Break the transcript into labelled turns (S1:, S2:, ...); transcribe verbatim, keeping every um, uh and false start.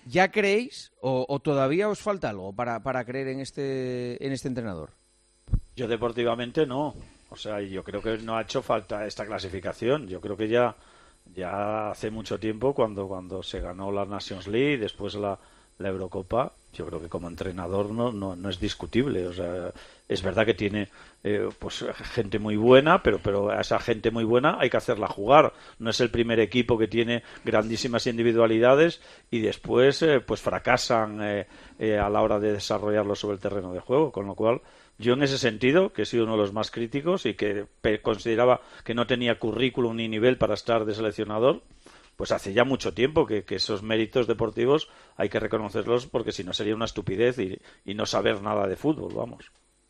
S1: ¿Ya creéis o, o todavía os falta algo para, para creer en este, en este entrenador?
S2: Yo deportivamente no. O sea, yo creo que no ha hecho falta esta clasificación. Yo creo que ya, ya hace mucho tiempo, cuando, cuando se ganó la Nations League, después la, la Eurocopa, yo creo que como entrenador no, no, no es discutible. O sea, es verdad que tiene eh, pues gente muy buena, pero, pero a esa gente muy buena hay que hacerla jugar. No es el primer equipo que tiene grandísimas individualidades y después eh, pues fracasan eh, eh, a la hora de desarrollarlo sobre el terreno de juego. Con lo cual, yo en ese sentido, que he sido uno de los más críticos y que consideraba que no tenía currículum ni nivel para estar de seleccionador, pues hace ya mucho tiempo que, que esos méritos deportivos hay que reconocerlos, porque si no sería una estupidez y, y no saber nada de fútbol, vamos.